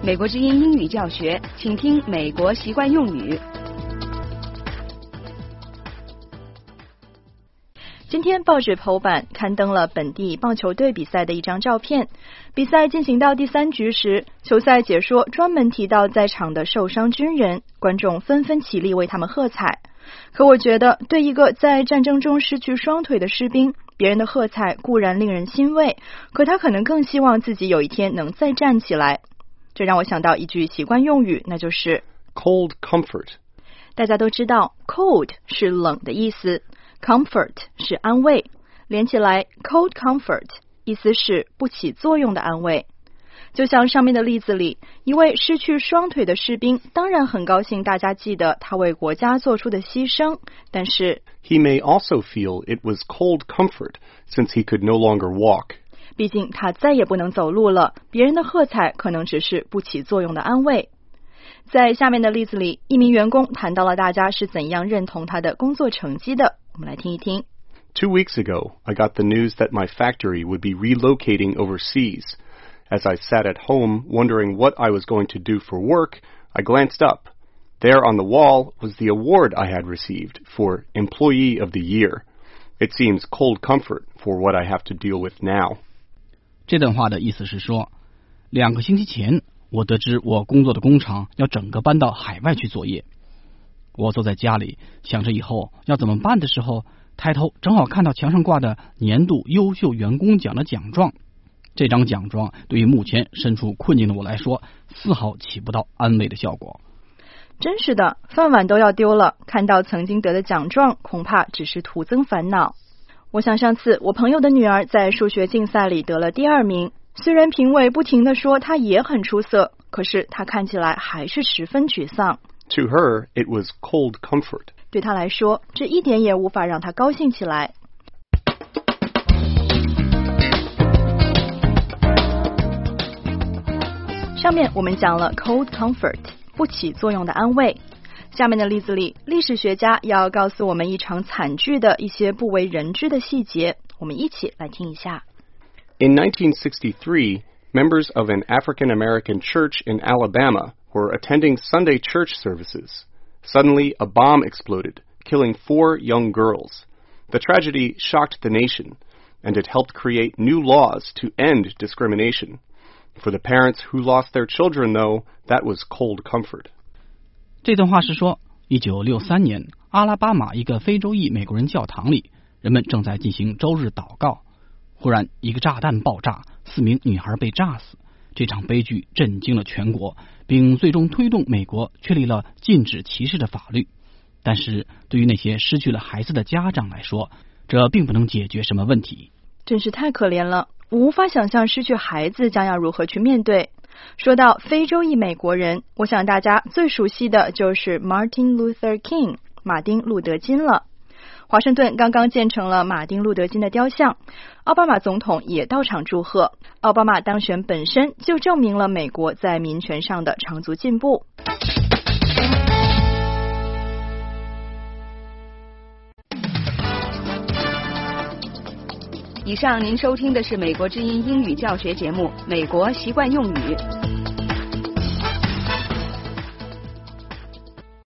美国之音英语教学，请听美国习惯用语。今天报纸头版刊登了本地棒球队比赛的一张照片。比赛进行到第3局时，球赛解说专门提到在场的受伤军人，观众纷纷起立为他们喝彩。可我觉得，对一个在战争中失去双腿的士兵，别人的喝彩固然令人欣慰，可他可能更希望自己有一天能再站起来。这让我想到一句习惯用语，那就是 cold comfort。 大家都知道 cold 是冷的意思， comfort 是安慰，连起来 cold comfort 意思是不起作用的安慰。就像上面的例子里，一位失去双腿的士兵当然很高兴大家记得他为国家做出的牺牲，但是 He may also feel it was cold comfort since he could no longer walk。 毕竟他再也不能走路了，别人的喝彩可能只是不起作用的安慰。在下面的例子里，一名员工谈到了大家是怎样认同他的工作成绩的，我们来听一听。 2 weeks ago, I got the news that my factory would be relocating overseas. As I sat at home wondering what I was going to do for work, I glanced up. There on the wall was the award I had received for Employee of the Year. It seems cold comfort for what I have to deal with now. 这段话的意思是说，2个星期前我得知我工作的工厂要整个搬到海外去作业。我坐在家里想着以后要怎么办的时候，抬头正好看到墙上挂的年度优秀员工奖的奖状。这张奖状对于目前身处困境的我来说，丝毫起不到安慰的效果。 真是的，饭碗都要丢了，看到曾经得的奖状，恐怕只是徒增烦恼。我想上次我朋友的女儿在数学竞赛里得了第2名，虽然评委不停地说她也很出色，可是她看起来还是十分沮丧。 To her, it was cold comfort. 对她来说，这一点也无法让她高兴起来。上面我们讲了 cold comfort 不起作用的安慰。下面的例子里，历史学家要告诉我们一场惨剧的一些不为人知的细节，我们一起来听一下。 In 1963, members of an African American church in Alabama were attending Sunday church services. Suddenly, a bomb exploded, killing 4 young girls. The tragedy shocked the nation, and it helped create new laws to end discrimination.For the parents who lost their children, though, that was cold comfort. 这段话是说，1963年，阿拉巴马一个非洲裔美国人教堂里，人们正在进行周日祷告。忽然，一个炸弹爆炸，4名女孩被炸死。这场悲剧震惊了全国，并最终推动美国确立了禁止歧视的法律。但是，对于那些失去了孩子的家长来说，这并不能解决什么问题。 真是太可怜了。我无法想象失去孩子将要如何去面对。说到非洲裔美国人，我想大家最熟悉的就是 Martin Luther King 马丁路德金了。华盛顿刚刚建成了马丁路德金的雕像，奥巴马总统也到场祝贺。奥巴马当选本身就证明了美国在民权上的长足进步。以上您收听的是美国之音英语教学节目《美国习惯用语》。